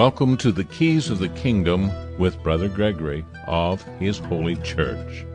Welcome to the Keys of the Kingdom with Brother Gregory of His Holy Church.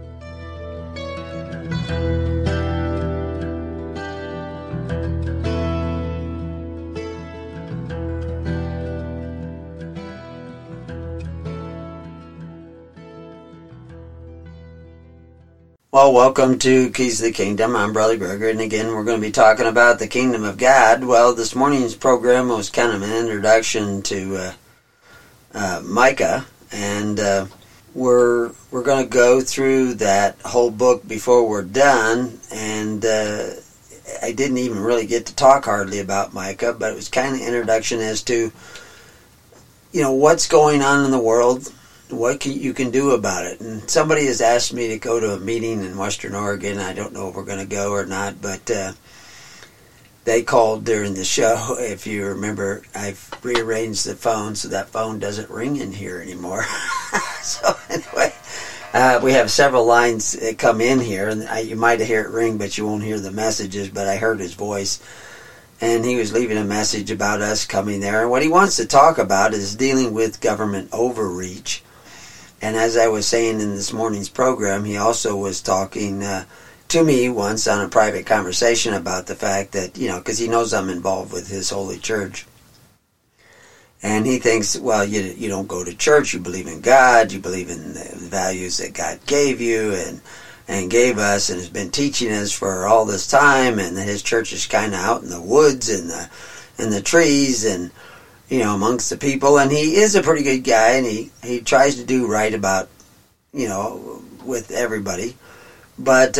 Well, welcome to Keys of the Kingdom. I'm Brother Gregory, and again, we're going to be talking about the Kingdom of God. Well, this morning's program was kind of an introduction to Micah, and we're going to go through that whole book before we're done, and I didn't even really get to talk hardly about Micah, but it was kind of an introduction as to, what's going on in the world, what you can do about it. And somebody has asked me to go to a meeting in Western Oregon. I don't know if we're going to go or not, but they called during the show. If you remember, I've rearranged the phone so that phone doesn't ring in here anymore. So anyway, we have several lines that come in here, and you might hear it ring, but you won't hear the messages, but I heard his voice. And he was leaving a message about us coming there. And what he wants to talk about is dealing with government overreach. And as I was saying in this morning's program, he also was talking to me once on a private conversation about the fact that, because he knows I'm involved with his holy church. And he thinks, well, you don't go to church, you believe in God, you believe in the values that God gave you and gave us and has been teaching us for all this time, and that his church is kind of out in the woods and the trees and amongst the people, and he is a pretty good guy, and he tries to do right about, with everybody, but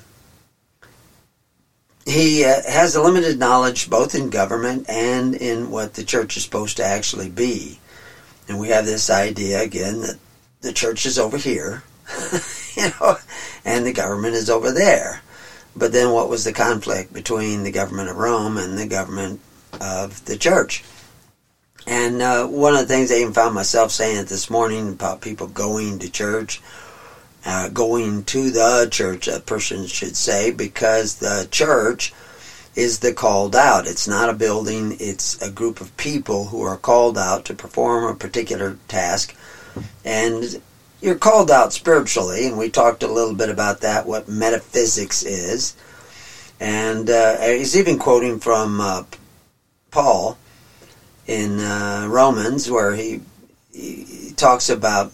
he has a limited knowledge both in government and in what the church is supposed to actually be. And we have this idea, again, that the church is over here, and the government is over there. But then what was the conflict between the government of Rome and the government of the church? And one of the things I even found myself saying this morning about people going to church, going to the church, a person should say, because the church is the called out. It's not a building, it's a group of people who are called out to perform a particular task. And you're called out spiritually, and we talked a little bit about that, what metaphysics is. And he's even quoting from Paul in Romans, where he talks about,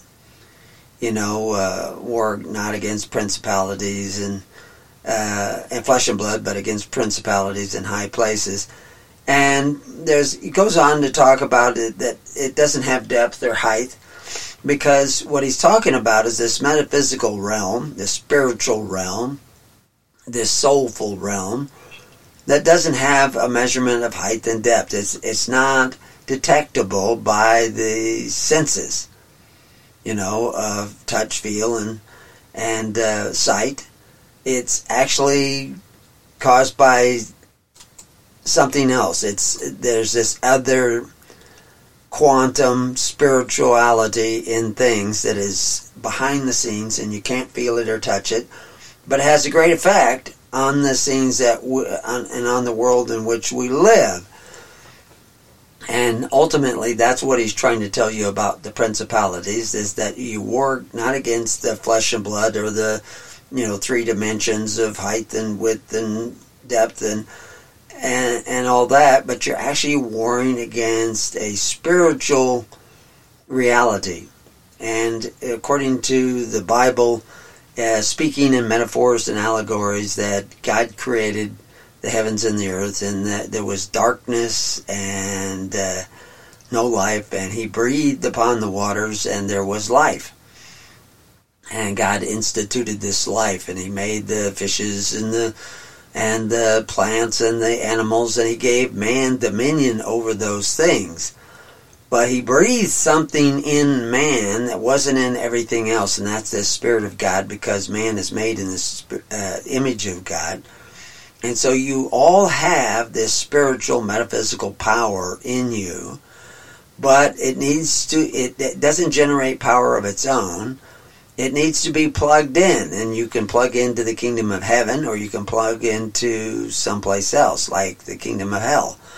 war not against principalities and flesh and blood, but against principalities in high places. And he goes on to talk about it, that it doesn't have depth or height, because what he's talking about is this metaphysical realm, this spiritual realm, this soulful realm, that doesn't have a measurement of height and depth. It's not detectable by the senses, of touch, feel, and sight. It's actually caused by something else. There's this other quantum spirituality in things that is behind the scenes, and you can't feel it or touch it, but it has a great effect on the scenes and on the world in which we live. And ultimately, that's what he's trying to tell you about the principalities, is that you war not against the flesh and blood or the, 3 dimensions of height and width and depth and all that, but you're actually warring against a spiritual reality. And according to the Bible, speaking in metaphors and allegories, that God created the heavens and the earth, and that there was darkness and no life, and he breathed upon the waters, and there was life. And God instituted this life, and he made the fishes and the plants and the animals, and he gave man dominion over those things. But he breathed something in man that wasn't in everything else, and that's the Spirit of God, because man is made in the image of God. And so you all have this spiritual, metaphysical power in you, but it doesn't generate power of its own. It needs to be plugged in, and you can plug into the kingdom of heaven, or you can plug into someplace else, like the kingdom of hell.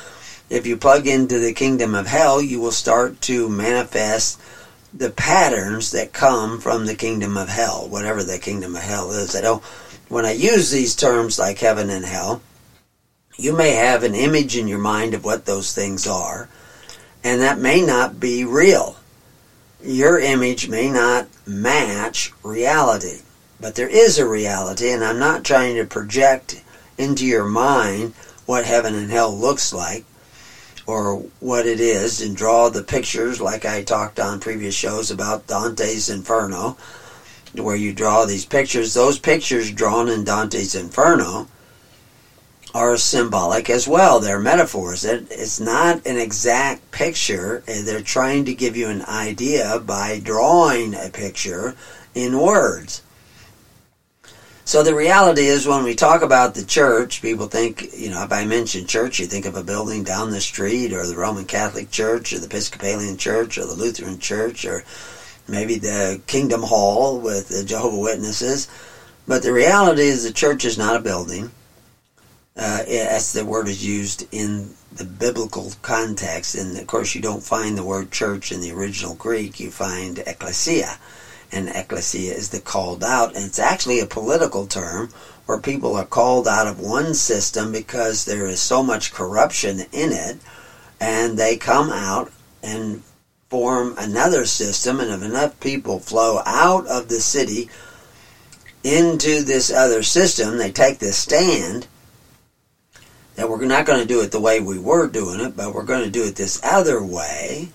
if you plug into the kingdom of hell, you will start to manifest the patterns that come from the kingdom of hell, whatever the kingdom of hell is. When I use these terms like heaven and hell, you may have an image in your mind of what those things are, and that may not be real. Your image may not match reality, but there is a reality, and I'm not trying to project into your mind what heaven and hell looks like or what it is and draw the pictures like I talked on previous shows about Dante's Inferno, where you draw these pictures. Those pictures drawn in Dante's Inferno are symbolic as well. They're metaphors. It's not an exact picture. They're trying to give you an idea by drawing a picture in words. So the reality is, when we talk about the church, people think, if I mention church, you think of a building down the street, or the Roman Catholic Church, or the Episcopalian Church, or the Lutheran Church, or maybe the Kingdom Hall with the Jehovah's Witnesses. But the reality is the church is not a building. As the word is used in the biblical context. And of course you don't find the word church in the original Greek. You find ecclesia. And ecclesia is the called out. And it's actually a political term where people are called out of one system because there is so much corruption in it. And they come out and form another system. And if enough people flow out of the city into this other system, they take this stand that we're not going to do it the way we were doing it, but we're going to do it this other way,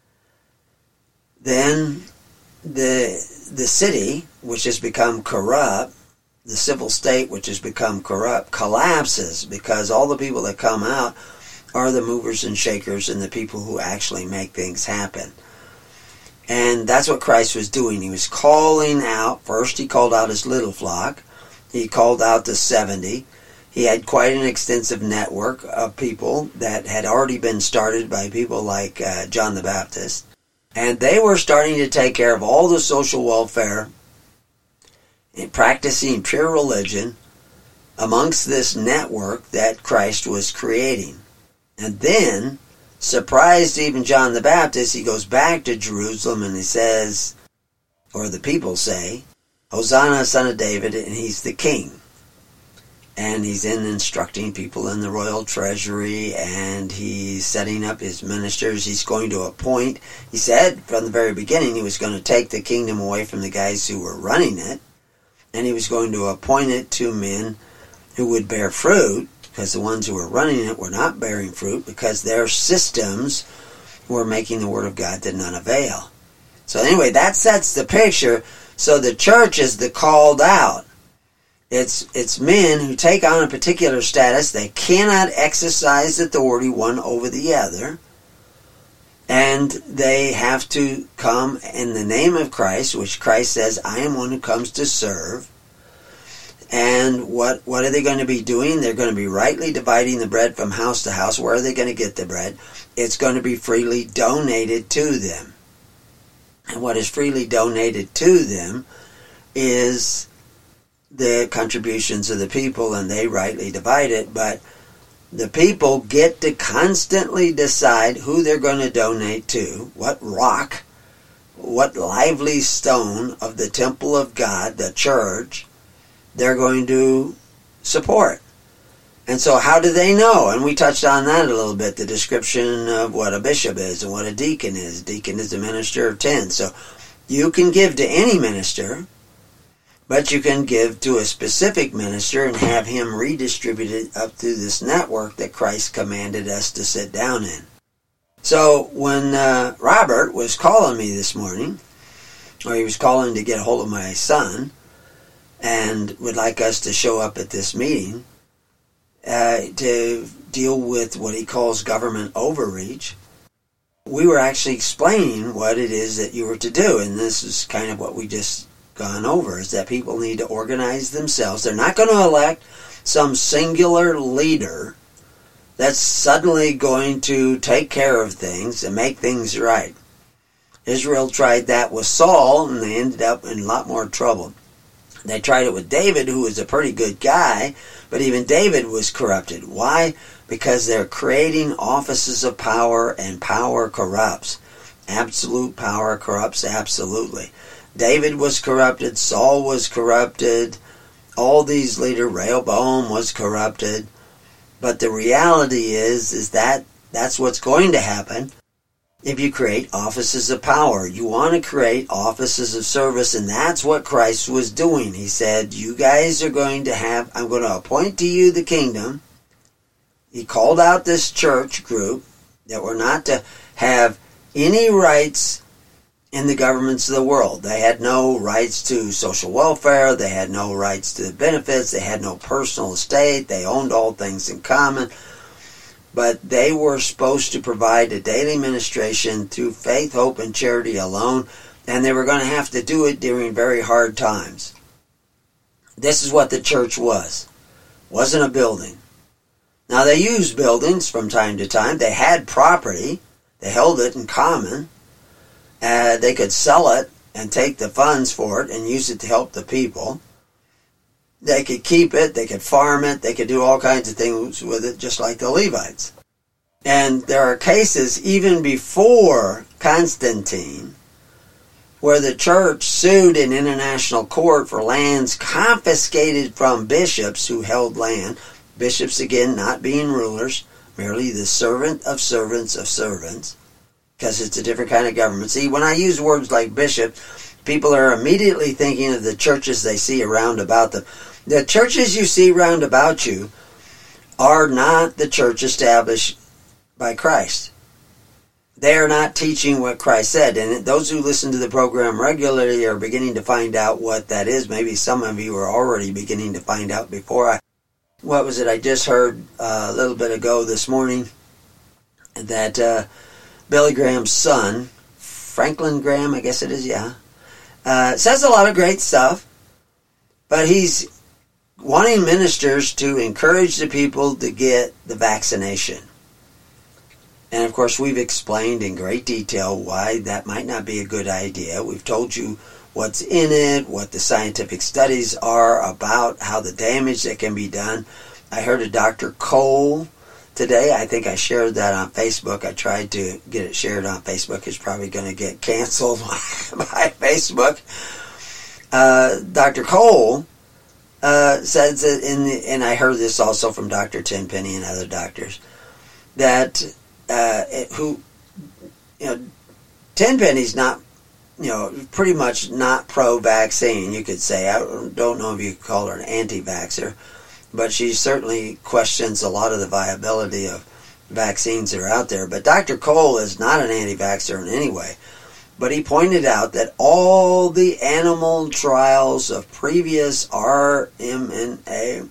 then the city, which has become corrupt, the civil state, which has become corrupt, collapses, because all the people that come out are the movers and shakers and the people who actually make things happen. And that's what Christ was doing. He was calling out. First, he called out his little flock. He called out the 70. He had quite an extensive network of people that had already been started by people like John the Baptist. And they were starting to take care of all the social welfare and practicing pure religion amongst this network that Christ was creating. And then, surprised even John the Baptist, he goes back to Jerusalem and he says, or the people say, Hosanna, son of David, and he's the king. And he's instructing people in the royal treasury, and he's setting up his ministers. He's going to appoint. He said from the very beginning he was going to take the kingdom away from the guys who were running it, and he was going to appoint it to men who would bear fruit, because the ones who were running it were not bearing fruit, because their systems were making the word of God to none avail. So anyway, that sets the picture. So the church is the called out. It's men who take on a particular status. They cannot exercise authority one over the other. And they have to come in the name of Christ, which Christ says, I am one who comes to serve. And what are they going to be doing? They're going to be rightly dividing the bread from house to house. Where are they going to get the bread? It's going to be freely donated to them. And what is freely donated to them is the contributions of the people, and they rightly divide it, but the people get to constantly decide who they're going to donate to, what rock, what lively stone of the temple of God, the church, they're going to support. And so how do they know? And we touched on that a little bit, the description of what a bishop is and what a deacon is. Deacon is a minister of 10. So you can give to any minister, but you can give to a specific minister and have him redistributed up through this network that Christ commanded us to sit down in. So when Robert was calling me this morning, or he was calling to get a hold of my son, and would like us to show up at this meeting to deal with what he calls government overreach, we were actually explaining what it is that you were to do. And this is kind of what we just gone over, is that people need to organize themselves. They're not going to elect some singular leader that's suddenly going to take care of things and make things right. Israel tried that with Saul, and they ended up in a lot more trouble. They tried it with David, who was a pretty good guy, but even David was corrupted. Why? because they're creating offices of power, and power corrupts. Absolute power corrupts absolutely. David was corrupted, Saul was corrupted, all these leaders, Rehoboam was corrupted. But the reality is that that's what's going to happen if you create offices of power. You want to create offices of service, and that's what Christ was doing. He said, you guys are going to have, I'm going to appoint to you the kingdom. He called out this church group that were not to have any rights in the governments of the world. They had no rights to social welfare. They had no rights to the benefits. They had no personal estate. They owned all things in common. But they were supposed to provide a daily ministration through faith, hope, and charity alone, and they were going to have to do it during very hard times. This is what the church was. It wasn't a building. Now, they used buildings from time to time. They had property. They held it in common. They could sell it and take the funds for it and use it to help the people. They could keep it, they could farm it, they could do all kinds of things with it, just like the Levites. And there are cases even before Constantine where the church sued in international court for lands confiscated from bishops who held land. Bishops, again, not being rulers, merely the servant of servants of servants, because it's a different kind of government. See, when I use words like bishop, people are immediately thinking of the churches they see around about them. The churches you see round about you are not the church established by Christ. They are not teaching what Christ said. And those who listen to the program regularly are beginning to find out what that is. Maybe some of you are already beginning to find out before. What was it I just heard a little bit ago this morning? That Billy Graham's son, Franklin Graham, I guess it is, says a lot of great stuff. But he's wanting ministers to encourage the people to get the vaccination. And of course, we've explained in great detail why that might not be a good idea. We've told you what's in it, what the scientific studies are about, how the damage that can be done. I heard of Dr. Cole today. I think I shared that on Facebook. I tried to get it shared on Facebook. It's probably going to get canceled by Facebook. Dr. Cole says that and I heard this also from Dr. Tenpenny and other doctors, that Tenpenny's not, pretty much not pro-vaccine, you could say. I don't know if you could call her an anti-vaxxer, but she certainly questions a lot of the viability of vaccines that are out there. But Dr. Cole is not an anti-vaxxer in any way. But he pointed out that all the animal trials of previous mRNA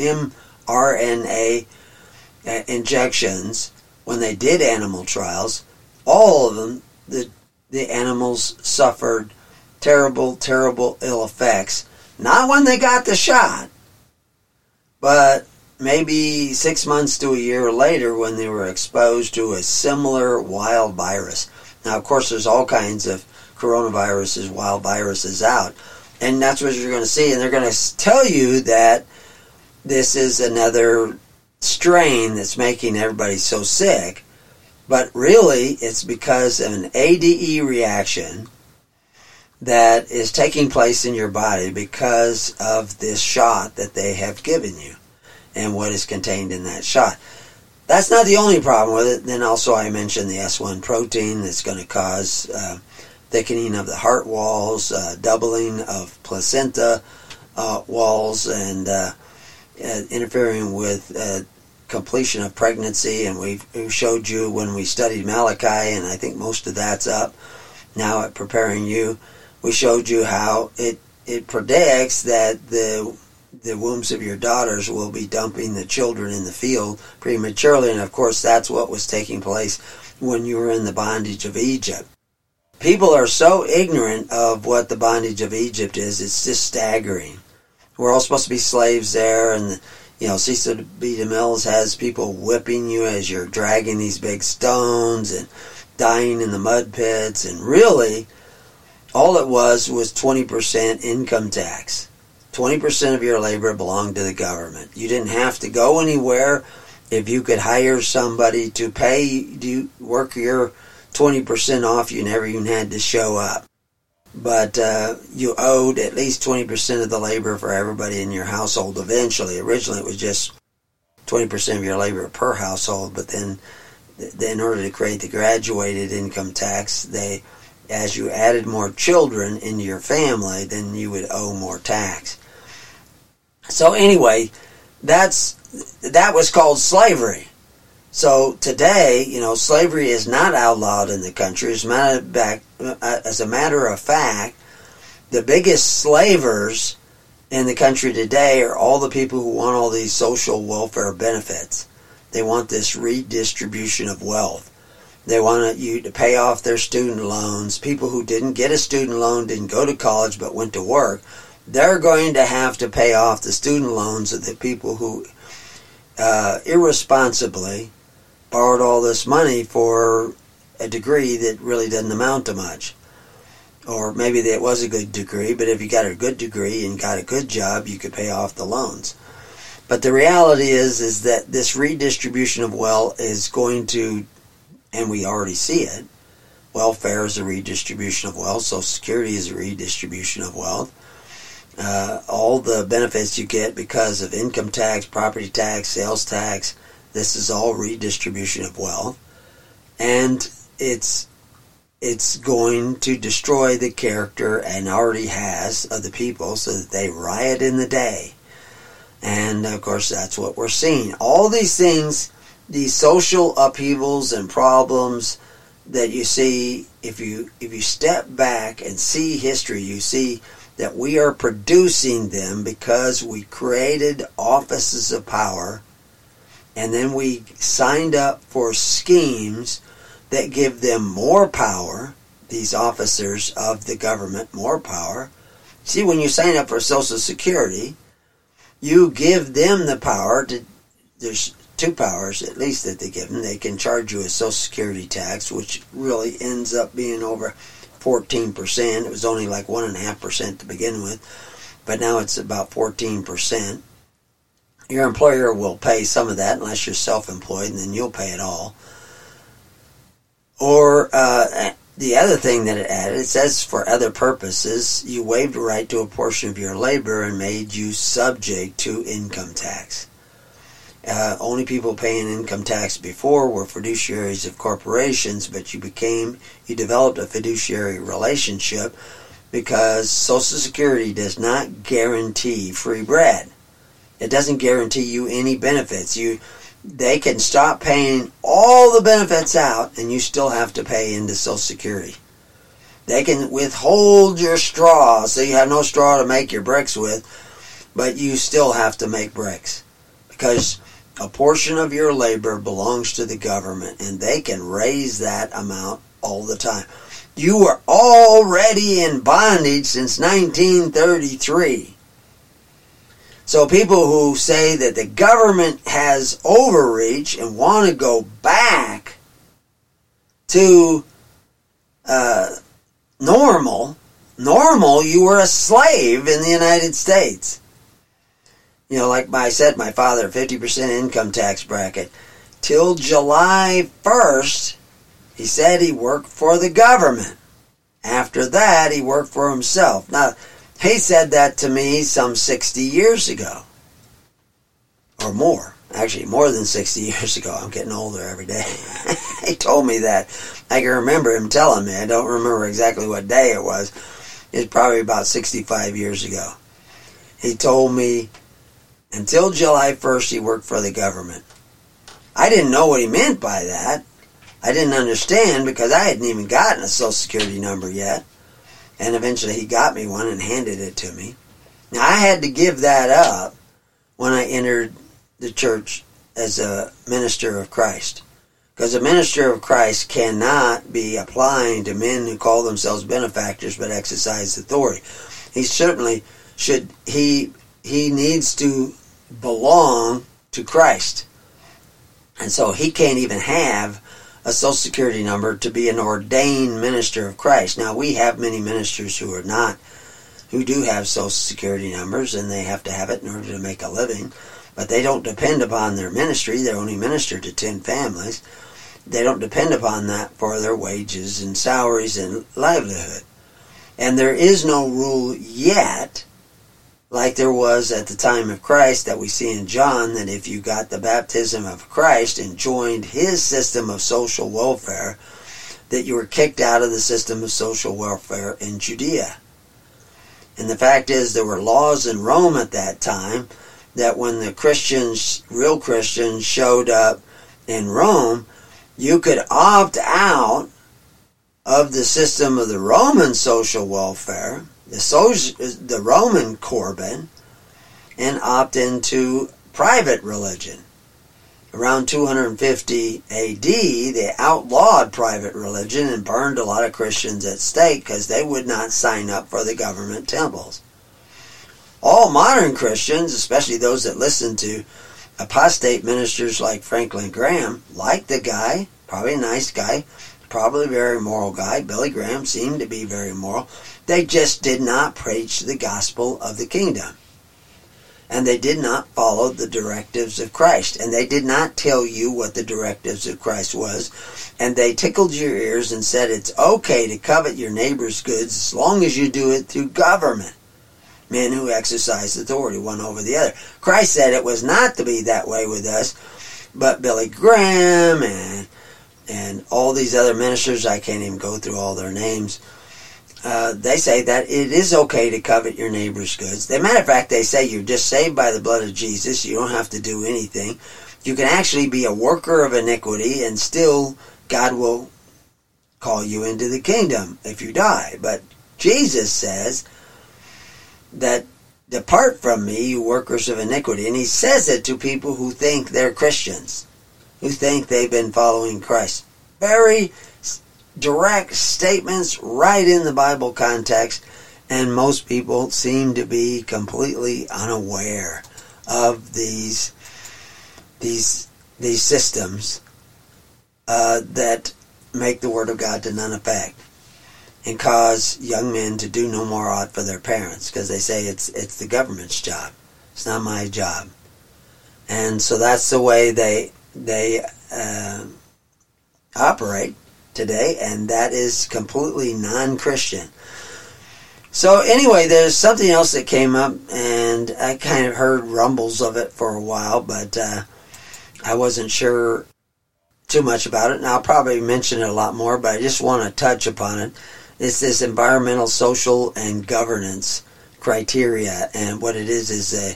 injections, when they did animal trials, all of them, the animals suffered terrible, terrible ill effects. Not when they got the shot, but maybe 6 months to a year later when they were exposed to a similar wild virus. Now, of course, there's all kinds of coronaviruses, wild viruses out. And that's what you're going to see. And they're going to tell you that this is another strain that's making everybody so sick. But really, it's because of an ADE reaction that is taking place in your body because of this shot that they have given you and what is contained in that shot. That's not the only problem with it. Then also I mentioned the S1 protein that's going to cause thickening of the heart walls, doubling of placenta walls, and interfering with completion of pregnancy. And we showed you when we studied Malachi, and I think most of that's up now at Preparing You. We showed you how it predicts that the wombs of your daughters will be dumping the children in the field prematurely. And of course, that's what was taking place when you were in the bondage of Egypt. People are so ignorant of what the bondage of Egypt is, it's just staggering. We're all supposed to be slaves there, and Cecil B. DeMille has people whipping you as you're dragging these big stones and dying in the mud pits. And really, all it was 20% income tax. 20% of your labor belonged to the government. You didn't have to go anywhere. if you could hire somebody to work your 20% off, you never even had to show up. But you owed at least 20% of the labor for everybody in your household eventually. Originally it was just 20% of your labor per household, but then in order to create the graduated income tax, as you added more children into your family, then you would owe more tax. So anyway, that was called slavery. So today, slavery is not outlawed in the country. As a matter of fact, the biggest slavers in the country today are all the people who want all these social welfare benefits. They want this redistribution of wealth. They want you to pay off their student loans. People who didn't get a student loan, didn't go to college, but went to work, they're going to have to pay off the student loans of the people who irresponsibly borrowed all this money for a degree that really doesn't amount to much. Or maybe it was a good degree, but if you got a good degree and got a good job, you could pay off the loans. But the reality is that this redistribution of wealth is going to, and we already see it, welfare is a redistribution of wealth, Social Security is a redistribution of wealth. All the benefits you get because of income tax, property tax, sales tax, this is all redistribution of wealth. And it's going to destroy the character, and already has, of the people, so that they riot in the day. And of course that's what we're seeing. All these things, these social upheavals and problems that you see, if you step back and see history, you see that we are producing them because we created offices of power, and then we signed up for schemes that give them more power, these officers of the government, more power. See, when you sign up for Social Security, you give them the power to, there's two powers at least that they give them. They can charge you a Social Security tax, which really ends up being over 14%. It was only like 1.5% to begin with, but now it's about 14%. Your employer will pay some of that unless you're self-employed, and then you'll pay it all. Or the other thing that it added, it says for other purposes, you waived the right to a portion of your labor and made you subject to income tax. Only people paying income tax before were fiduciaries of corporations, but you developed a fiduciary relationship because Social Security does not guarantee free bread. It doesn't guarantee you any benefits. They can stop paying all the benefits out and you still have to pay into Social Security. They can withhold your straw, so you have no straw to make your bricks with, but you still have to make bricks because a portion of your labor belongs to the government, and they can raise that amount all the time. You were already in bondage since 1933. So people who say that the government has overreach and want to go back to normal, you were a slave in the United States. Like I said, my father, 50% income tax bracket. Till July 1st, he said he worked for the government. After that, he worked for himself. Now, he said that to me some 60 years ago. Or more. Actually, more than 60 years ago. I'm getting older every day. He told me that. I can remember him telling me. I don't remember exactly what day it was. It's probably about 65 years ago. He told me until July 1st he worked for the government. I didn't know what he meant by that. I didn't understand because I hadn't even gotten a Social Security number yet. And eventually he got me one and handed it to me. Now I had to give that up when I entered the church as a minister of Christ. Because a minister of Christ cannot be applying to men who call themselves benefactors but exercise authority. He certainly should, he needs to belong to Christ. And so he can't even have a Social Security number to be an ordained minister of Christ. Now, we have many ministers who do have Social Security numbers, and they have to have it in order to make a living. but they don't depend upon their ministry. They only minister to 10 families. They don't depend upon that for their wages and salaries and livelihood. And there is no rule yet, like there was at the time of Christ that we see in John, that if you got the baptism of Christ and joined his system of social welfare, that you were kicked out of the system of social welfare in Judea. And the fact is, there were laws in Rome at that time that when the Christians, real Christians, showed up in Rome, you could opt out of the system of the Roman social welfare, the Roman Corban, and opt into private religion. Around 250 AD, they outlawed private religion and burned a lot of Christians at stake because they would not sign up for the government temples. All modern Christians, especially those that listen to apostate ministers like Franklin Graham, like the guy, probably a nice guy, probably a very moral guy. Billy Graham seemed to be very moral. They just did not preach the gospel of the kingdom. And they did not follow the directives of Christ. And they did not tell you what the directives of Christ was. And they tickled your ears and said it's okay to covet your neighbor's goods as long as you do it through government. Men who exercise authority one over the other. Christ said it was not to be that way with us. But Billy Graham and all these other ministers, I can't even go through all their names, they say that it is okay to covet your neighbor's goods. As a matter of fact, they say you're just saved by the blood of Jesus. You don't have to do anything. You can actually be a worker of iniquity and still God will call you into the kingdom if you die. But Jesus says that depart from me, you workers of iniquity. And he says it to people who think they're Christians, who think they've been following Christ. Very direct statements right in the Bible context, and most people seem to be completely unaware of these systems that make the Word of God to none effect and cause young men to do no more ought for their parents, because they say it's the government's job. It's not my job. And so that's the way they operate today, and that is completely non-Christian. So anyway, there's something else that came up, and I kind of heard rumbles of it for a while, but I wasn't sure too much about it, and I'll probably mention it a lot more, but I just want to touch upon it. It's this environmental, social, and governance criteria, and what it is a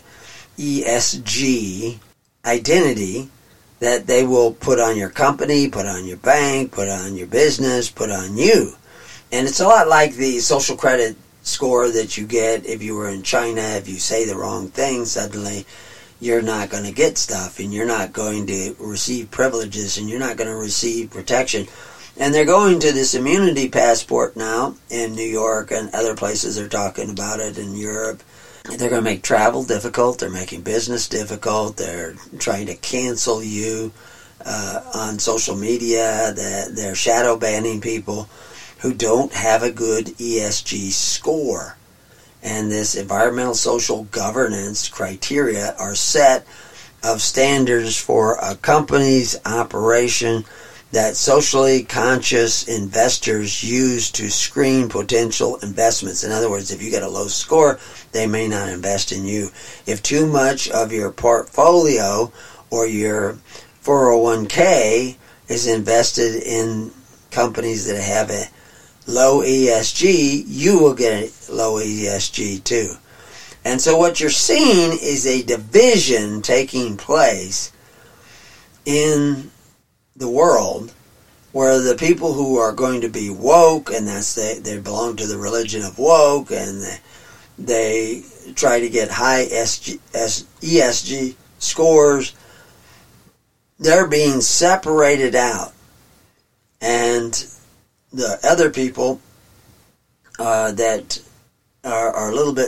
ESG identity that they will put on your company, put on your bank, put on your business, put on you. And it's a lot like the social credit score that you get if you were in China. If you say the wrong thing, suddenly you're not going to get stuff, and you're not going to receive privileges, and you're not going to receive protection. And they're going to this immunity passport now in New York, and other places are talking about it in Europe. They're going to make travel difficult. They're making business difficult. They're trying to cancel you on social media. They're shadow banning people who don't have a good ESG score. And this environmental social governance criteria are set of standards for a company's operation that socially conscious investors use to screen potential investments. In other words, if you get a low score, they may not invest in you. If too much of your portfolio or your 401k is invested in companies that have a low ESG, you will get a low ESG too. And so what you're seeing is a division taking place in the world where the people who are going to be woke, and they belong to the religion of woke, and they try to get high ESG scores, they're being separated out. And the other people that are a little bit,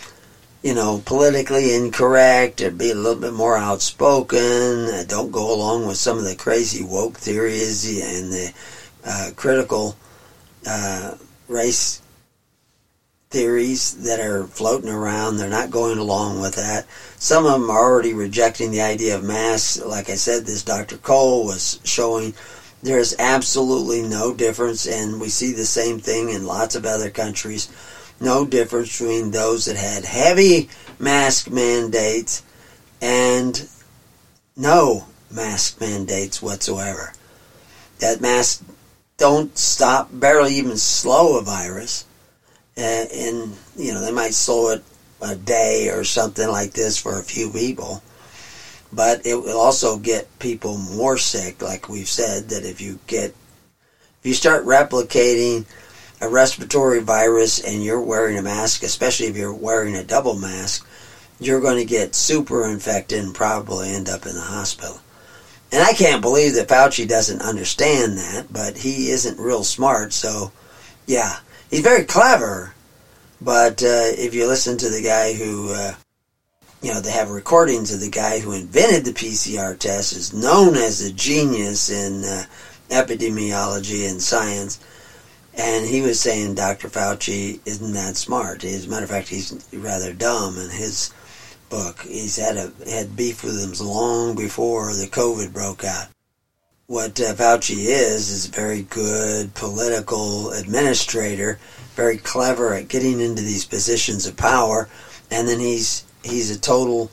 politically incorrect, or be a little bit more outspoken, don't go along with some of the crazy woke theories and the critical race theories that are floating around. They're not going along with that. Some of them are already rejecting the idea of masks. Like I said, this Dr. Cole was showing there's absolutely no difference, and we see the same thing in lots of other countries. No difference between those that had heavy mask mandates and no mask mandates whatsoever. That masks don't stop, barely even slow a virus. And, they might slow it a day or something like this for a few people. But it will also get people more sick, like we've said, that if you start replicating a respiratory virus and you're wearing a mask, especially if you're wearing a double mask, you're going to get super infected and probably end up in the hospital. And I can't believe that Fauci doesn't understand that, but he isn't real smart, so yeah. He's very clever, but if you listen to the guy who, they have recordings of the guy who invented the PCR test, is known as a genius in epidemiology and science, and he was saying Dr. Fauci isn't that smart. As a matter of fact, he's rather dumb in his book. He's had beef with him long before the COVID broke out. What Fauci is a very good political administrator, very clever at getting into these positions of power, and then he's a total,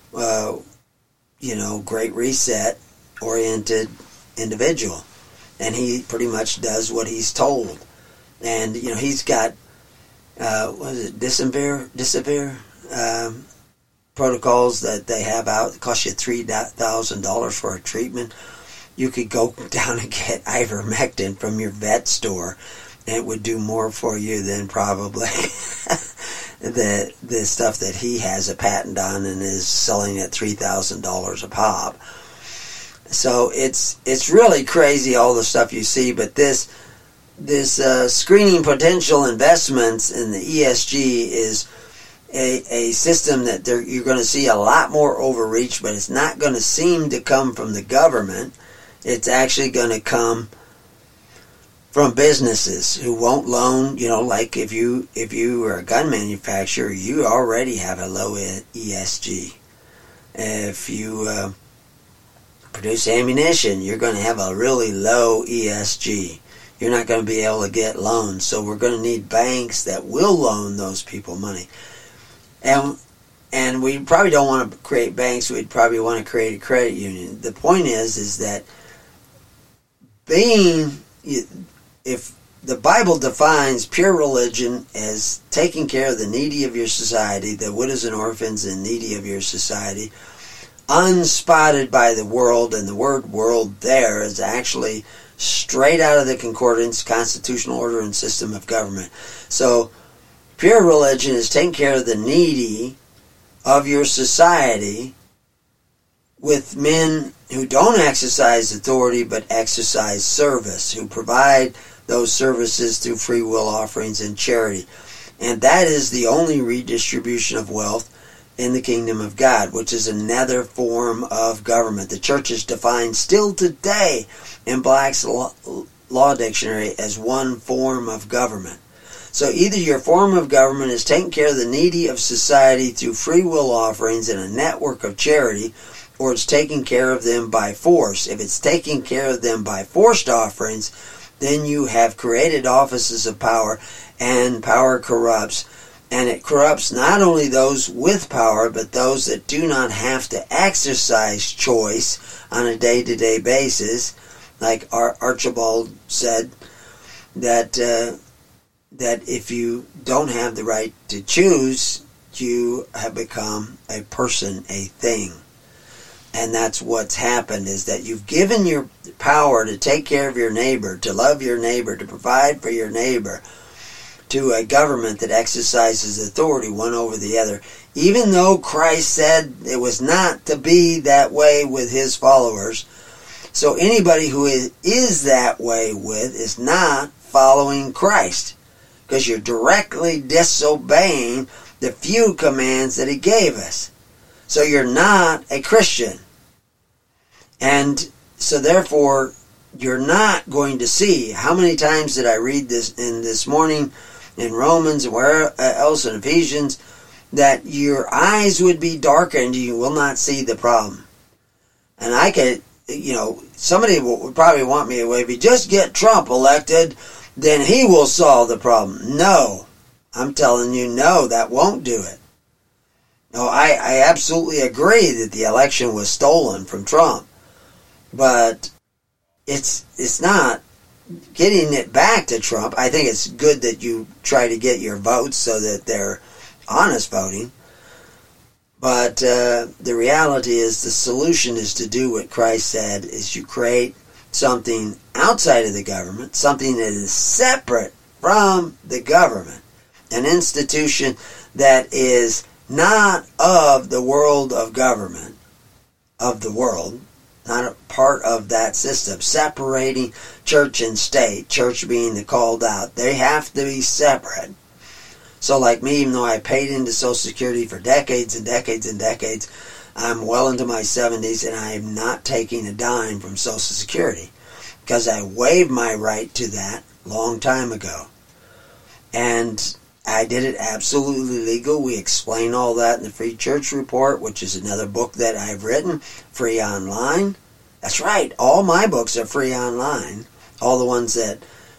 Great Reset oriented individual, and he pretty much does what he's told. And he's got Disavir protocols that they have out. It costs you $3,000 for a treatment. You could go down and get ivermectin from your vet store, and it would do more for you than probably the stuff that he has a patent on and is selling at $3,000 a pop. So it's really crazy, all the stuff you see. But this screening potential investments in the ESG is a system that you're going to see a lot more overreach, but it's not going to seem to come from the government. It's actually going to come from businesses who won't loan. Like if you are a gun manufacturer, you already have a low ESG. If you produce ammunition, you're going to have a really low ESG. You're not going to be able to get loans, so we're going to need banks that will loan those people money. And we probably don't want to create banks. We'd probably want to create a credit union. The point is that if the Bible defines pure religion as taking care of the needy of your society, the widows and orphans and needy of your society, unspotted by the world, and the word world there is actually straight out of the Concordance, Constitutional Order and System of Government. So pure religion is taking care of the needy of your society with men who don't exercise authority but exercise service, who provide those services through free will offerings and charity. And that is the only redistribution of wealth in the kingdom of God, which is another form of government. The church is defined still today in Black's Law Dictionary as one form of government. So either your form of government is taking care of the needy of society through free will offerings and a network of charity, or it's taking care of them by force. If it's taking care of them by forced offerings, then you have created offices of power, and power corrupts. And it corrupts not only those with power, but those that do not have to exercise choice on a day-to-day basis. Like Archibald said, that if you don't have the right to choose, you have become a person, a thing. And that's what's happened, is that you've given your power to take care of your neighbor, to love your neighbor, to provide for your neighbor, to a government that exercises authority one over the other, even though Christ said it was not to be that way with his followers. So anybody who is that way with is not following Christ, because you're directly disobeying the few commands that he gave us. So you're not a Christian. And so therefore, you're not going to see. How many times did I read this in this morning in Romans and where else in Ephesians, that your eyes would be darkened, you will not see the problem. And I could, somebody would probably want me away. If you just get Trump elected, then he will solve the problem. No. I'm telling you, no, that won't do it. No, I absolutely agree that the election was stolen from Trump. But it's not getting it back to Trump. I think it's good that you try to get your votes so that they're honest voting. But the reality is the solution is to do what Christ said, is you create something outside of the government, something that is separate from the government, an institution that is not of the world of government, of the world, not a part of that system, separating church and state, church being the called out. They have to be separate. So like me, even though I paid into Social Security for decades and decades and decades, I'm well into my 70s and I am not taking a dime from Social Security because I waived my right to that long time ago. And I did it absolutely legal. We explain all that in the Free Church Report, which is another book that I've written, free online. That's right, all my books are free online. All the ones that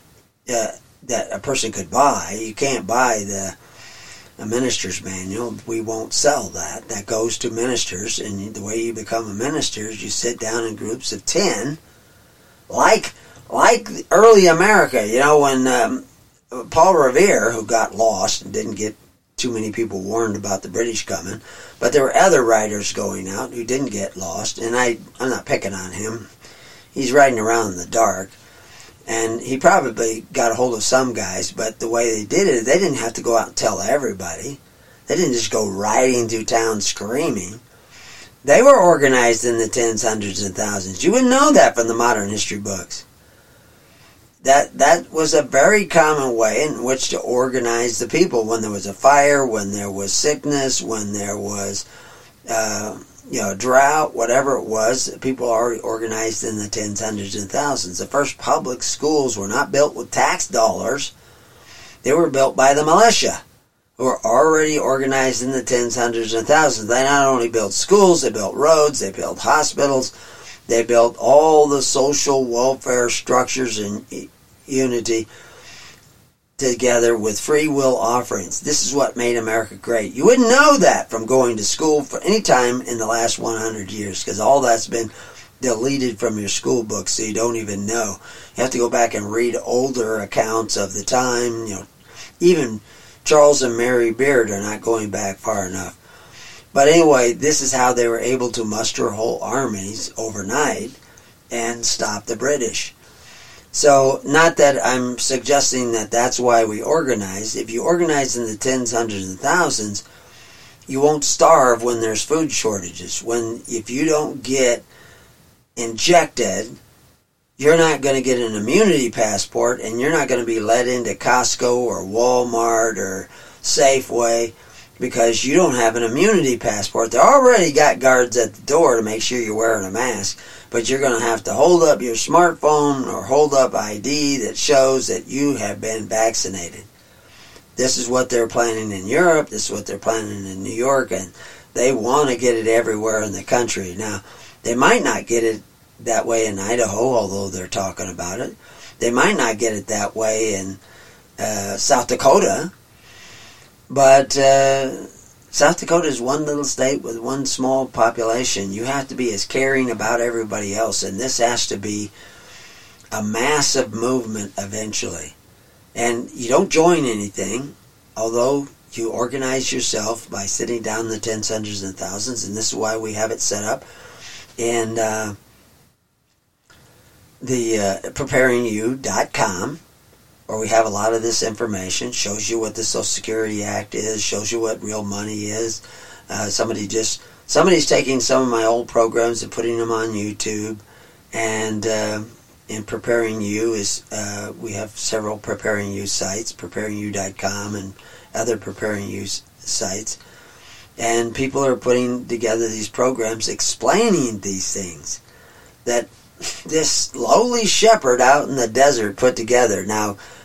a person could buy. You can't buy a minister's manual. We won't sell that. That goes to ministers, and the way you become a minister is you sit down in groups of 10, like early America, when Paul Revere, who got lost and didn't get too many people warned about the British coming, but there were other writers going out who didn't get lost, and I'm not picking on him. He's riding around in the dark, and he probably got a hold of some guys, but the way they did it, they didn't have to go out and tell everybody. They didn't just go riding through town screaming. They were organized in the tens, hundreds, and thousands. You wouldn't know that from the modern history books. That was a very common way in which to organize the people. When there was a fire, when there was sickness, when there was drought, whatever it was, people are organized in the tens, hundreds, and thousands. The first public schools were not built with tax dollars. They were built by the militia, who were already organized in the tens, hundreds, and thousands. They not only built schools, they built roads, they built hospitals, they built all the social welfare structures in unity together with free will offerings. This is what made America great. You wouldn't know that from going to school for any time in the last 100 years, because all that's been deleted from your school books, so you don't even know. You have to go back and read older accounts of the time. Even Charles and Mary Beard are not going back far enough. But anyway, this is how they were able to muster whole armies overnight and stop the British. So, not that I'm suggesting that that's why we organize. If you organize in the tens, hundreds, and thousands, you won't starve when there's food shortages. If you don't get injected, you're not going to get an immunity passport, and you're not going to be let into Costco or Walmart or Safeway, because you don't have an immunity passport. They already got guards at the door to make sure you're wearing a mask, but you're going to have to hold up your smartphone or hold up ID that shows that you have been vaccinated. This is what they're planning in Europe. This is what they're planning in New York, and they want to get it everywhere in the country. Now, they might not get it that way in Idaho, although they're talking about it. They might not get it that way in South Dakota. But South Dakota is one little state with one small population. You have to be as caring about everybody else, and this has to be a massive movement eventually. And you don't join anything, although you organize yourself by sitting down in the tens, hundreds, and thousands, and this is why we have it set up. And the preparingyou.com, where we have a lot of this information, shows you what the Social Security Act is, shows you what real money is. Somebody's taking some of my old programs and putting them on YouTube, and in Preparing You we have several Preparing You sites, preparingyou.com and other Preparing You sites, and people are putting together these programs explaining these things that this lowly shepherd out in the desert put together. Now,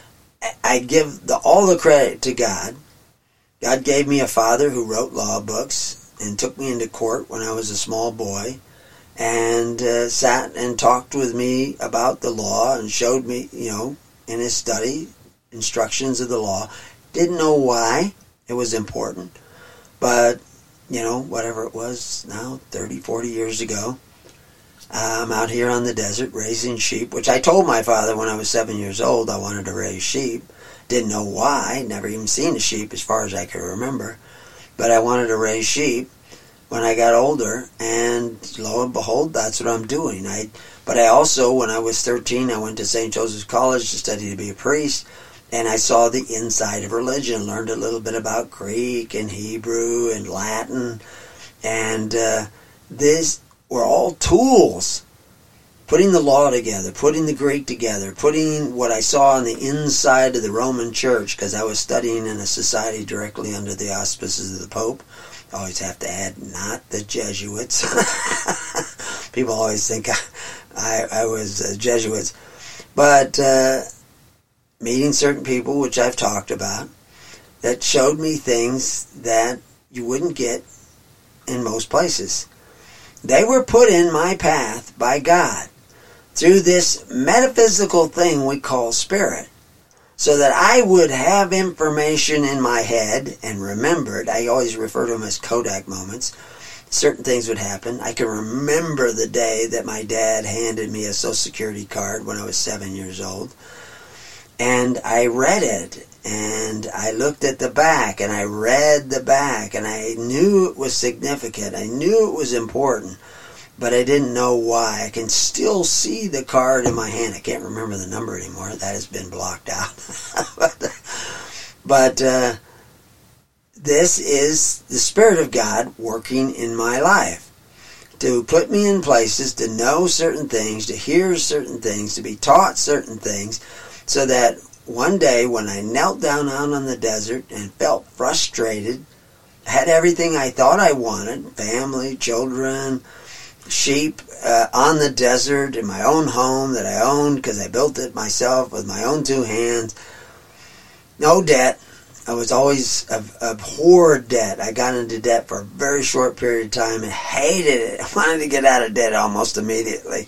I give all the credit to God. God gave me a father who wrote law books and took me into court when I was a small boy, and sat and talked with me about the law and showed me, in his study, instructions of the law. Didn't know why it was important, but, whatever it was now, 30, 40 years ago, I'm out here on the desert raising sheep, which I told my father when I was 7 years old I wanted to raise sheep. Didn't know why, never even seen a sheep as far as I could remember, but I wanted to raise sheep when I got older, and lo and behold, that's what I'm doing. But I also, when I was 13, I went to St. Joseph's College to study to be a priest, and I saw the inside of religion, learned a little bit about Greek and Hebrew and Latin, and these were all tools. Putting the law together, putting the Greek together, putting what I saw on the inside of the Roman Church, because I was studying in a society directly under the auspices of the Pope. I always have to add, not the Jesuits. People always think I was Jesuits. But meeting certain people, which I've talked about, that showed me things that you wouldn't get in most places. They were put in my path by God through this metaphysical thing we call spirit, so that I would have information in my head and remember it. I always refer to them as Kodak moments. Certain things would happen. I can remember the day that my dad handed me a Social Security card when I was 7 years old. And I read it, and I looked at the back, and I read the back, and I knew it was significant. I knew it was important, but I didn't know why. I can still see the card in my hand. I can't remember the number anymore. That has been blocked out. but this is the Spirit of God working in my life to put me in places, to know certain things, to hear certain things, to be taught certain things, so that one day when I knelt down out on the desert and felt frustrated, had everything I thought I wanted, family, children, sheep, on the desert, in my own home that I owned because I built it myself with my own two hands, no debt. I was always abhorred debt. I got into debt for a very short period of time and hated it. I wanted to get out of debt almost immediately.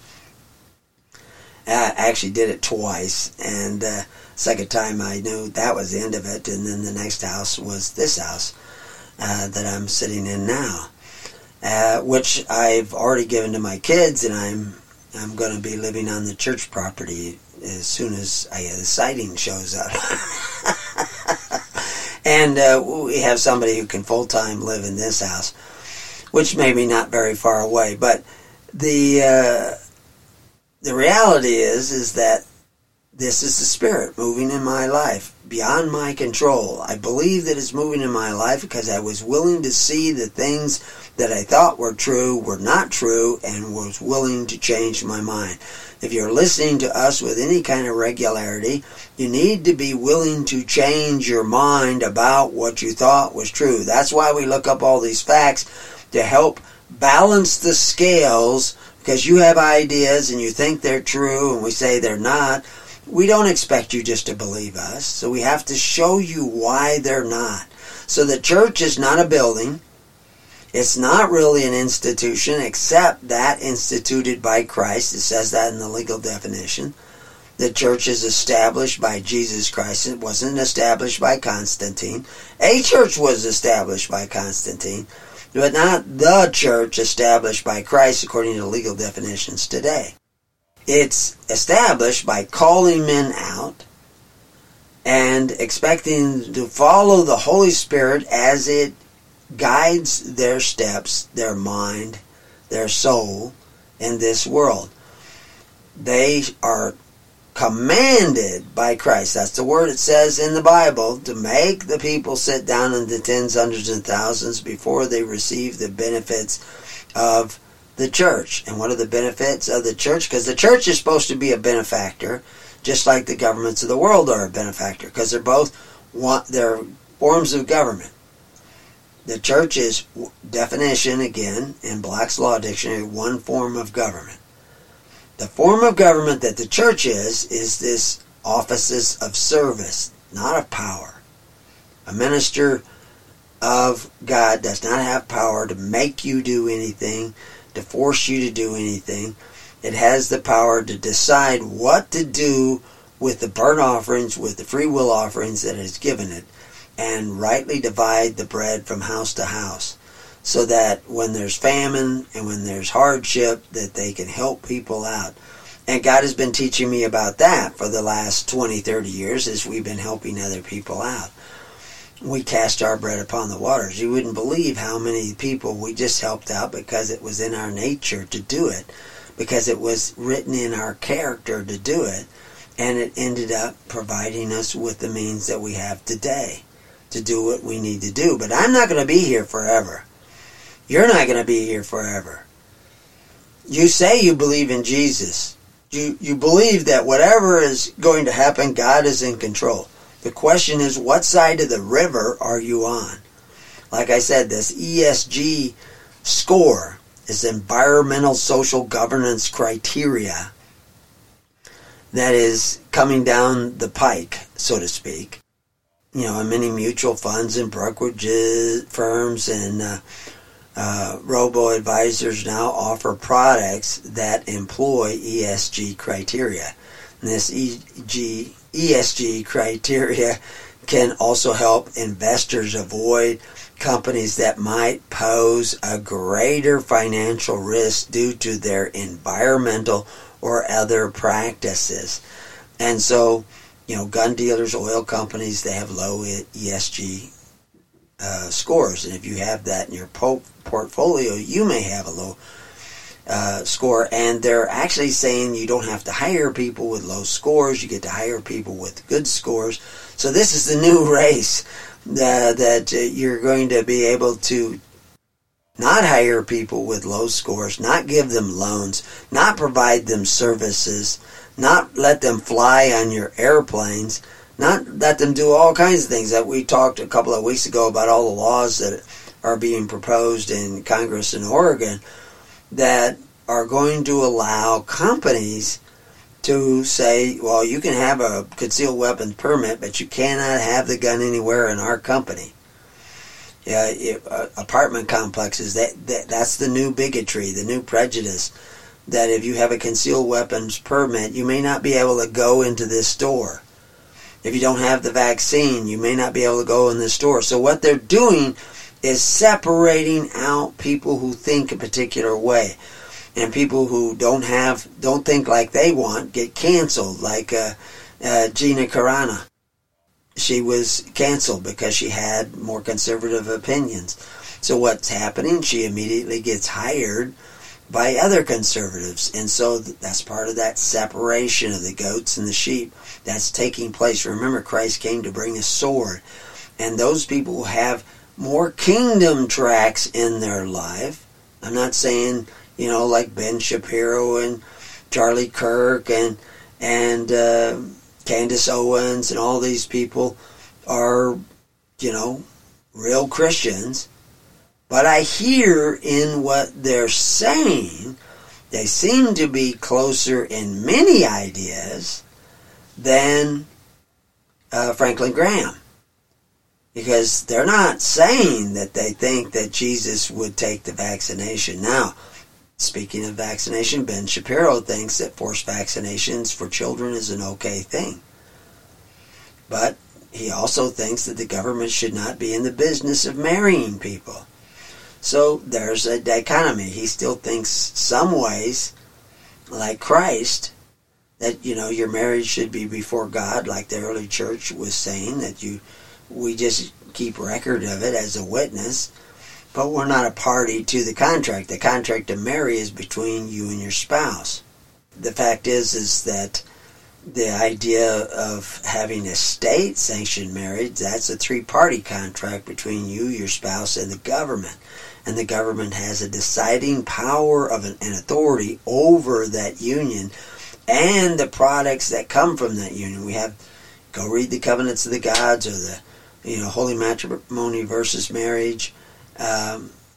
I actually did it twice, and second time I knew that was the end of it, and then the next house was this house that I'm sitting in now, which I've already given to my kids, and I'm going to be living on the church property as soon as the sighting shows up. And we have somebody who can full-time live in this house, which may be not very far away, but the reality is that this is the Spirit moving in my life, beyond my control. I believe that it's moving in my life because I was willing to see the things that I thought were true were not true, and was willing to change my mind. If you're listening to us with any kind of regularity, you need to be willing to change your mind about what you thought was true. That's why we look up all these facts, to help balance the scales, because you have ideas and you think they're true and we say they're not. We don't expect you just to believe us, so we have to show you why they're not. So the church is not a building. It's not really an institution, except that instituted by Christ. It says that in the legal definition. The church is established by Jesus Christ. It wasn't established by Constantine. A church was established by Constantine, but not the church established by Christ according to legal definitions today. It's established by calling men out and expecting to follow the Holy Spirit as it guides their steps, their mind, their soul in this world. They are commanded by Christ. That's the word it says in the Bible, to make the people sit down in the tens, hundreds, and thousands before they receive the benefits of the church. And what are the benefits of the church? Because the church is supposed to be a benefactor, just like the governments of the world are a benefactor, because they're forms of government. The church is, definition again, in Black's Law Dictionary, one form of government. The form of government that the church is this offices of service, not of power. A minister of God does not have power to make you do anything, to force you to do anything. It has the power to decide what to do with the burnt offerings, with the free will offerings that it has given it, and rightly divide the bread from house to house, so that when there's famine and when there's hardship, that they can help people out. And God has been teaching me about that for the last 20, 30 years as we've been helping other people out. We cast our bread upon the waters. You wouldn't believe how many people we just helped out because it was in our nature to do it, because it was written in our character to do it, and it ended up providing us with the means that we have today to do what we need to do. But I'm not going to be here forever. You're not going to be here forever. You say you believe in Jesus. You believe that whatever is going to happen, God is in control. The question is, what side of the river are you on? Like I said, this ESG score is environmental social governance criteria that is coming down the pike, so to speak. You know, many mutual funds and brokerage firms and robo-advisors now offer products that employ ESG criteria. And this ESG criteria can also help investors avoid companies that might pose a greater financial risk due to their environmental or other practices. And so, you know, gun dealers, oil companies, they have low ESG scores. And if you have that in your portfolio, you may have a low score. And they're actually saying you don't have to hire people with low scores. You get to hire people with good scores. So this is the new race that you're going to be able to not hire people with low scores, not give them loans, not provide them services, not let them fly on your airplanes, not let them do all kinds of things that we talked a couple of weeks ago about, all the laws that are being proposed in Congress in Oregon that are going to allow companies to say, well, you can have a concealed weapons permit, but you cannot have the gun anywhere in our company. Apartment complexes, that's the new bigotry, the new prejudice, that if you have a concealed weapons permit, you may not be able to go into this store. If you don't have the vaccine, you may not be able to go in this store. So what they're doing is separating out people who think a particular way. And people who don't think like they want get canceled, like Gina Carano. She was canceled because she had more conservative opinions. So what's happening? She immediately gets hired by other conservatives. And so that's part of that separation of the goats and the sheep that's taking place. Remember, Christ came to bring a sword. And those people who have more kingdom tracks in their life, I'm not saying, you know, like Ben Shapiro and Charlie Kirk and Candace Owens and all these people are, you know, real Christians. But I hear in what they're saying, they seem to be closer in many ideas than Franklin Graham. Because they're not saying that they think that Jesus would take the vaccination. Now, speaking of vaccination, Ben Shapiro thinks that forced vaccinations for children is an okay thing. But he also thinks that the government should not be in the business of marrying people. So there's a dichotomy. He still thinks some ways, like Christ, that, you know, your marriage should be before God, like the early church was saying, that we just keep record of it as a witness, but we're not a party to the contract. The contract to marry is between you and your spouse. The fact is that the idea of having a state-sanctioned marriage, that's a three-party contract between you, your spouse, and the government. And the government has a deciding power of an authority over that union and the products that come from that union. We have, go read the Covenants of the Gods or the, you know, Holy Matrimony versus Marriage.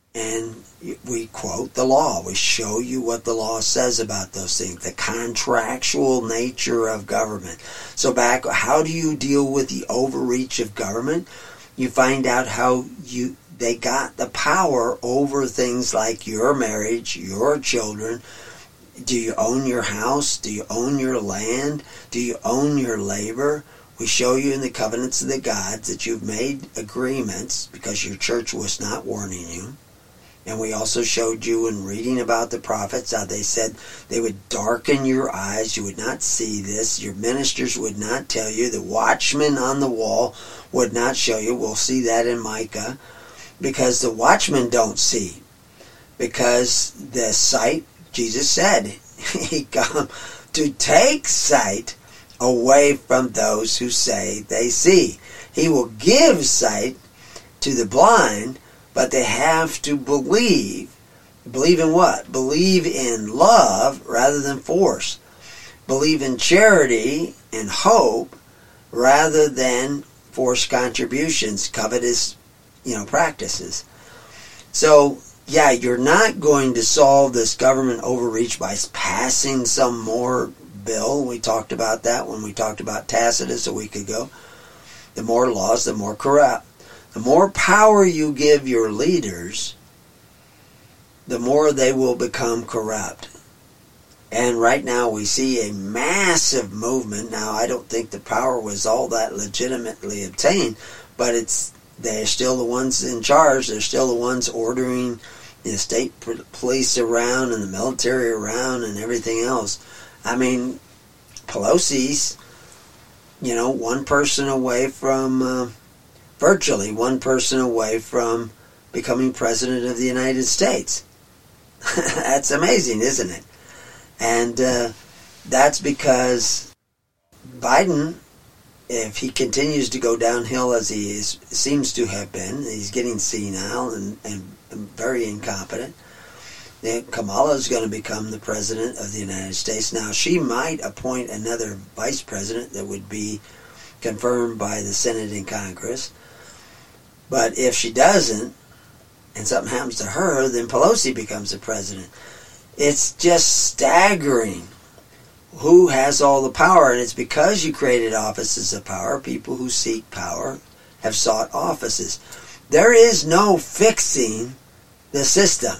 And we quote the law. We show you what the law says about those things, the contractual nature of government. So back, how do you deal with the overreach of government? You find out how they got the power over things like your marriage, your children. Do you own your house? Do you own your land? Do you own your labor? We show you in the covenants of the gods that you've made agreements because your church was not warning you. And we also showed you in reading about the prophets how they said they would darken your eyes. You would not see this. Your ministers would not tell you. The watchmen on the wall would not show you. We'll see that in Micah. Because the watchmen don't see. Because the sight, Jesus said, he come to take sight away from those who say they see. He will give sight to the blind, but they have to believe. Believe in what? Believe in love rather than force. Believe in charity and hope rather than forced contributions, covetous, practices. So, yeah, you're not going to solve this government overreach by passing some more bill. We talked about that when we talked about Tacitus a week ago. The more laws, the more corrupt. The more power you give your leaders, the more they will become corrupt. And right now we see a massive movement. Now, I don't think the power was all that legitimately obtained, but they're still the ones in charge. They're still the ones ordering the state police around and the military around and everything else. I mean, Pelosi's, one person away from... virtually one person away from becoming president of the United States. That's amazing, isn't it? And that's because Biden, if he continues to go downhill as he seems to have been, he's getting senile and very incompetent, then Kamala is going to become the president of the United States. Now, she might appoint another vice president that would be confirmed by the Senate and Congress. But if she doesn't, and something happens to her, then Pelosi becomes the president. It's just staggering who has all the power. And it's because you created offices of power. People who seek power have sought offices. There is no fixing the system.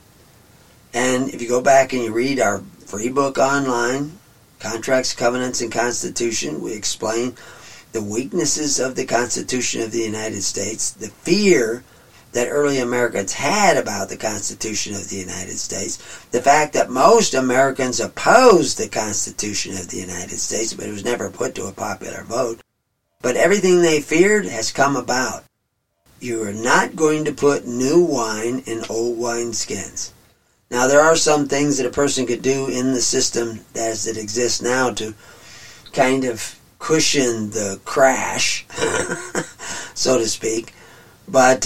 And if you go back and you read our free book online, Contracts, Covenants, and Constitution, we explain the weaknesses of the Constitution of the United States, the fear that early Americans had about the Constitution of the United States, the fact that most Americans opposed the Constitution of the United States, but it was never put to a popular vote. But everything they feared has come about. You are not going to put new wine in old wineskins. Now, there are some things that a person could do in the system as it exists now to kind of cushion the crash, so to speak. But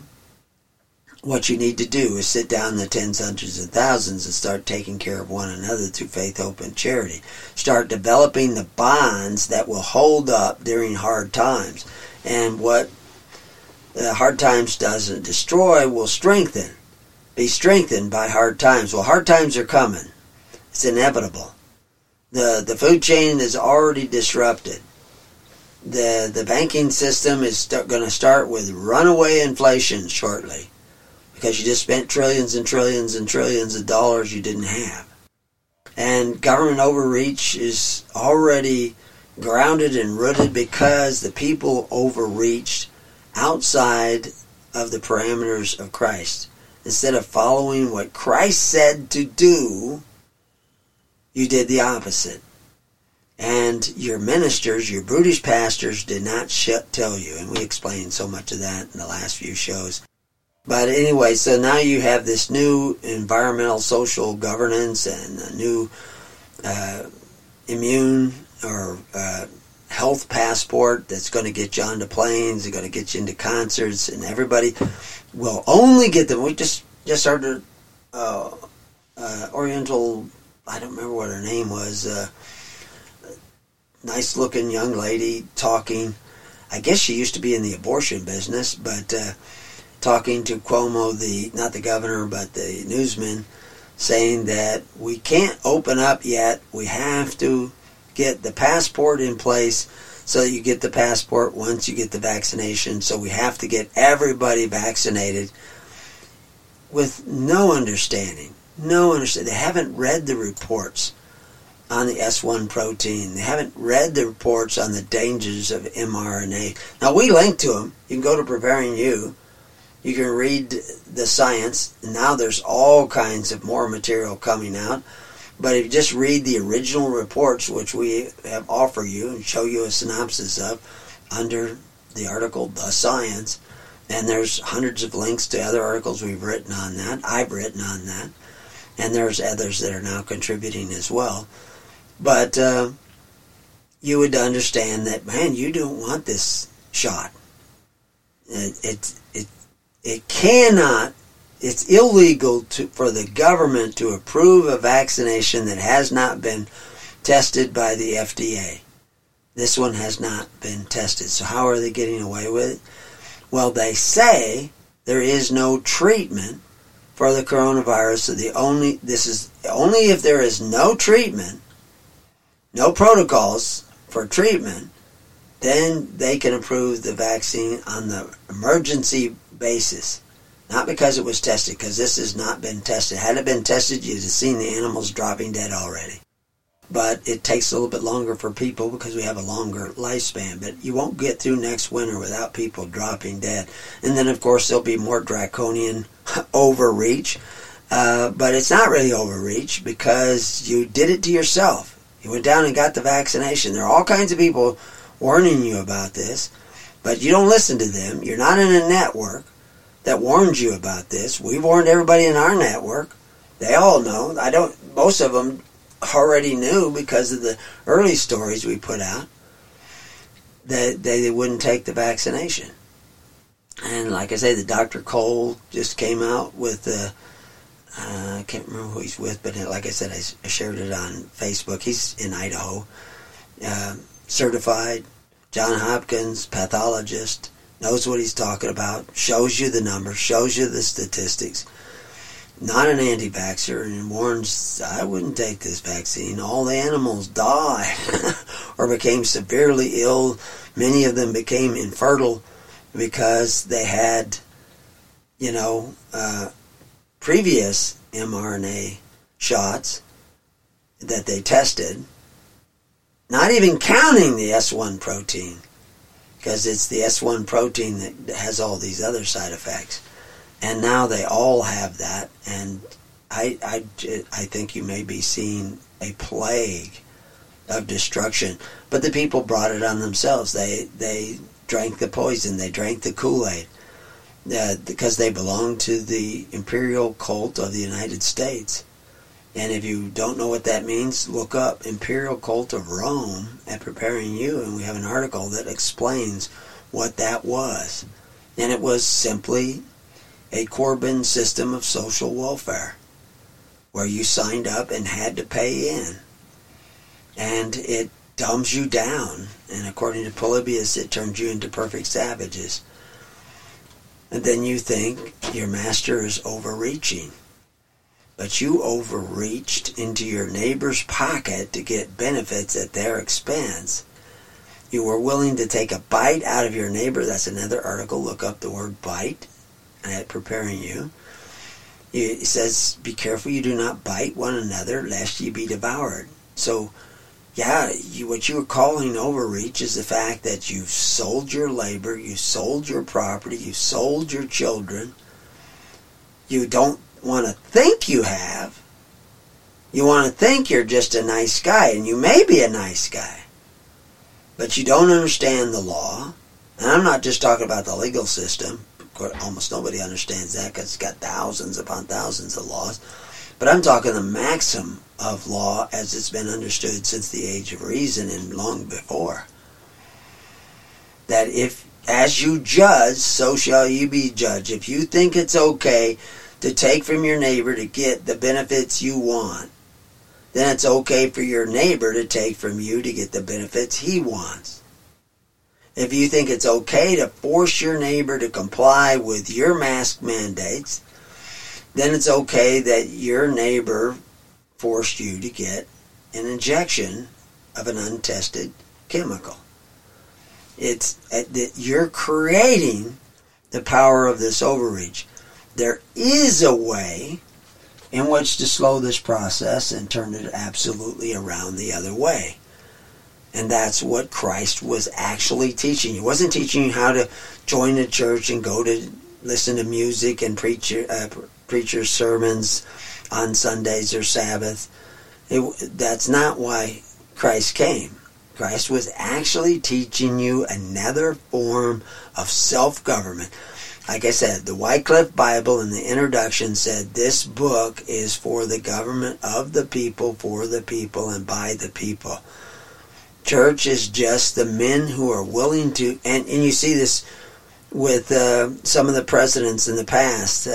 what you need to do is sit down in the tens, hundreds, and thousands and start taking care of one another through faith, hope, and charity. Start developing the bonds that will hold up during hard times. And what hard times doesn't destroy will strengthen. Be strengthened by hard times. Well, hard times are coming. It's inevitable. The food chain is already disrupted. The banking system is going to start with runaway inflation shortly because you just spent trillions and trillions and trillions of dollars you didn't have. And government overreach is already grounded and rooted because the people overreached outside of the parameters of Christ. Instead of following what Christ said to do, you did the opposite. And your ministers, your brutish pastors, did not tell you. And we explained so much of that in the last few shows. But anyway, so now you have this new environmental social governance and a new immune or health passport that's going to get you onto planes, it's going to get you into concerts, and everybody will only get them. We just started Oriental, I don't remember what her name was, nice looking young lady talking. I guess she used to be in the abortion business, but talking to Cuomo, not the governor, but the newsman, saying that we can't open up yet. We have to get the passport in place so that you get the passport once you get the vaccination. So we have to get everybody vaccinated, with no understanding. They haven't read the reports on the S1 protein. They haven't read the reports on the dangers of mRNA. Now, we link to them. You can go to Preparing You. You can read the science. Now there's all kinds of more material coming out. But if you just read the original reports, which we have offered you and show you a synopsis of under the article, The Science, and there's hundreds of links to other articles we've written on that. I've written on that. And there's others that are now contributing as well. But you would understand that, man, you don't want this shot. It cannot, it's illegal for the government to approve a vaccination that has not been tested by the FDA. This one has not been tested. So how are they getting away with it? Well, they say there is no treatment for the coronavirus. So this is only if there is no treatment, no protocols for treatment, then they can approve the vaccine on the emergency basis. Not because it was tested, because this has not been tested. Had it been tested, you'd have seen the animals dropping dead already. But it takes a little bit longer for people because we have a longer lifespan. But you won't get through next winter without people dropping dead. And then, of course, there'll be more draconian overreach. But it's not really overreach because you did it to yourself. You went down and got the vaccination. There are all kinds of people warning you about this, but you don't listen to them. You're not in a network that warns you about this. We've warned everybody in our network. They all know. Most of them already knew because of the early stories we put out that they wouldn't take the vaccination. And like I say, the Dr. Cole just came out with I can't remember who he's with, but like I said, I shared it on Facebook. He's in Idaho, certified, John Hopkins, pathologist, knows what he's talking about, shows you the numbers, shows you the statistics. Not an anti-vaxxer, and warns, I wouldn't take this vaccine. All the animals died or became severely ill. Many of them became infertile because they had, previous mRNA shots that they tested, not even counting the S1 protein, because it's the S1 protein that has all these other side effects. And now they all have that, and I think you may be seeing a plague of destruction. But the people brought it on themselves. They drank the poison. They drank the Kool-Aid because they belong to the imperial cult of the United States. And if you don't know what that means, look up Imperial Cult of Rome at Preparing You, and we have an article that explains what that was. And it was simply a Corbin system of social welfare, where you signed up and had to pay in. And it dumbs you down. And according to Polybius, it turns you into perfect savages. And then you think your master is overreaching. But you overreached into your neighbor's pocket to get benefits at their expense. You were willing to take a bite out of your neighbor. That's another article. Look up the word bite at Preparing You. It says, be careful you do not bite one another, lest ye be devoured. So, what you were calling overreach is the fact that you've sold your labor, you sold your property, you sold your children. You don't want to think you have. You want to think you're just a nice guy, and you may be a nice guy. But you don't understand the law. And I'm not just talking about the legal system. Almost nobody understands that because it's got thousands upon thousands of laws. But I'm talking the maxim of law as it's been understood since the age of reason and long before. That if, as you judge, so shall you be judged. If you think it's okay to take from your neighbor to get the benefits you want, then it's okay for your neighbor to take from you to get the benefits he wants. If you think it's okay to force your neighbor to comply with your mask mandates, then it's okay that your neighbor forced you to get an injection of an untested chemical. It's that you're creating the power of this overreach. There is a way in which to slow this process and turn it absolutely around the other way. And that's what Christ was actually teaching you. He wasn't teaching you how to join a church and go to listen to music and preacher's sermons on Sundays or Sabbath. That's not why Christ came. Christ was actually teaching you another form of self-government. Like I said, the Wycliffe Bible in the introduction said this book is for the government of the people, for the people, and by the people. Church is just the men who are willing to, and you see this with some of the presidents in the past,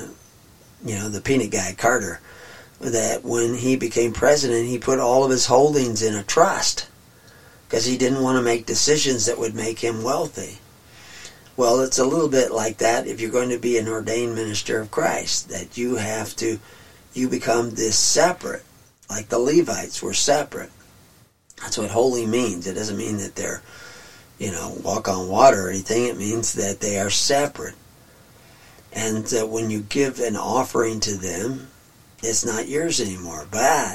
the peanut guy, Carter, that when he became president, he put all of his holdings in a trust because he didn't want to make decisions that would make him wealthy. Well, it's a little bit like that if you're going to be an ordained minister of Christ, that you become this separate, like the Levites were separate. That's what holy means. It doesn't mean that they're, walk on water or anything. It means that they are separate. And when you give an offering to them, it's not yours anymore. But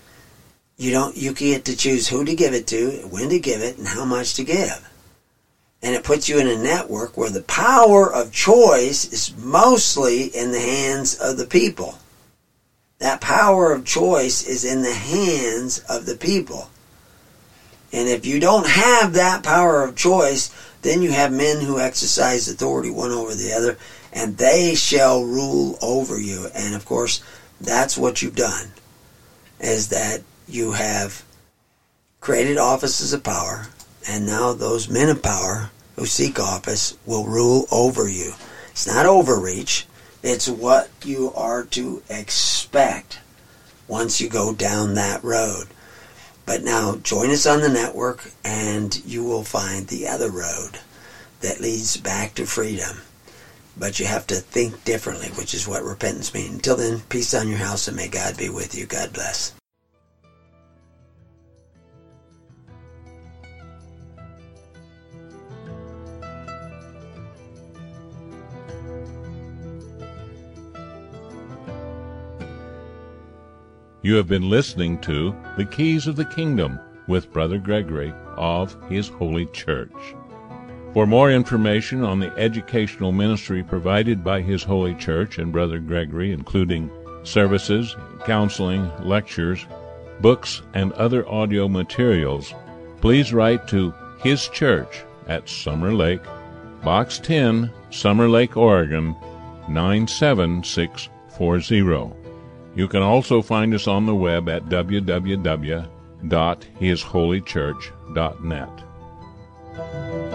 you get to choose who to give it to, when to give it, and how much to give. And it puts you in a network where the power of choice is mostly in the hands of the people. That power of choice is in the hands of the people. And if you don't have that power of choice, then you have men who exercise authority one over the other, and they shall rule over you. And of course, that's what you've done, is that you have created offices of power, and now those men of power who seek office will rule over you. It's not overreach. It's what you are to expect once you go down that road. But now join us on the network and you will find the other road that leads back to freedom. But you have to think differently, which is what repentance means. Until then, peace on your house and may God be with you. God bless. You have been listening to The Keys of the Kingdom with Brother Gregory of His Holy Church. For more information on the educational ministry provided by His Holy Church and Brother Gregory, including services, counseling, lectures, books, and other audio materials, please write to His Church at Summer Lake, Box 10, Summer Lake, Oregon, 97640. You can also find us on the web at www.hisholychurch.net.